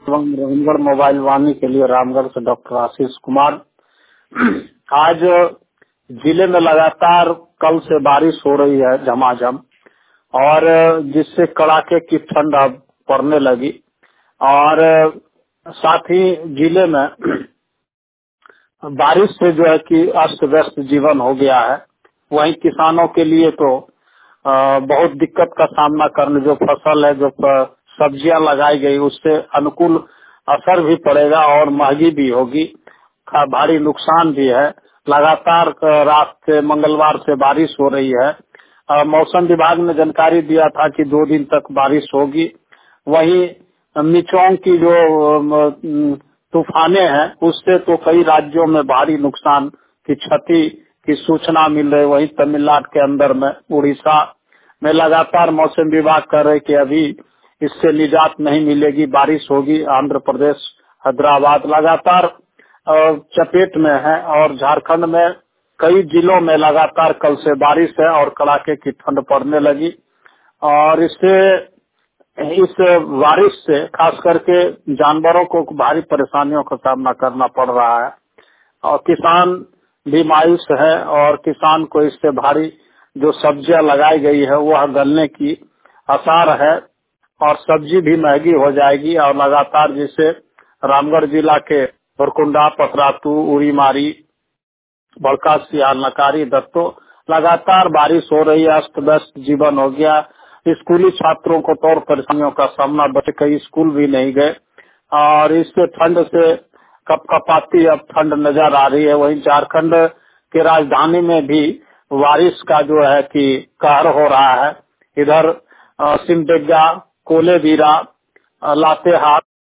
एवं रामगढ़ मोबाइल वाणी के लिए रामगढ़ से डॉक्टर आशीष कुमार। आज जिले में लगातार कल से बारिश हो रही है झमाझम, और जिससे कड़ाके की ठंड अब पड़ने लगी। और साथ ही जिले में बारिश से जो है कि अस्त व्यस्त जीवन हो गया है। वहीं किसानों के लिए तो बहुत दिक्कत का सामना करने, जो फसल है, जो सब्जियां लगाई गई, उससे अनुकूल असर भी पड़ेगा और महंगी भी होगी, भारी नुकसान भी है। लगातार रात से मंगलवार से बारिश हो रही है। मौसम विभाग ने जानकारी दिया था कि 2 दिन तक बारिश होगी। वहीं मिचोंग की जो तूफाने हैं, उससे तो कई राज्यों में भारी नुकसान की क्षति की सूचना मिल रही है। वहीं तमिलनाडु के अंदर में, उड़ीसा में लगातार मौसम विभाग कह रहे कि अभी इससे निजात नहीं मिलेगी, बारिश होगी। आंध्र प्रदेश, हैदराबाद लगातार चपेट में है, और झारखंड में कई जिलों में लगातार कल से बारिश है और कड़ाके की ठंड पड़ने लगी। और इस बारिश से खास करके जानवरों को भारी परेशानियों का सामना करना पड़ रहा है, और किसान भी मायूस है। और किसान को इससे भारी जो सब्जियां लगाई गई है वह गलने की आसार है, और सब्जी भी महंगी हो जाएगी। और लगातार जिससे रामगढ़ जिला के बरकुंडा, पतरातू, उड़ीमारी, बड़का, सियाल, नकारी, दत्तो लगातार बारिश हो रही है। अस्त व्यस्त जीवन हो गया। स्कूली छात्रों को तो और परेशानियों का सामना, बच्चे कई स्कूल भी नहीं गए, और इससे ठंड से कपकपाती अब ठंड नजर आ रही है। वहीं झारखंड के राजधानी में भी बारिश का जो है कि कहर हो रहा है। इधर सिमडेगा, कोलेबिरा, लातेहार,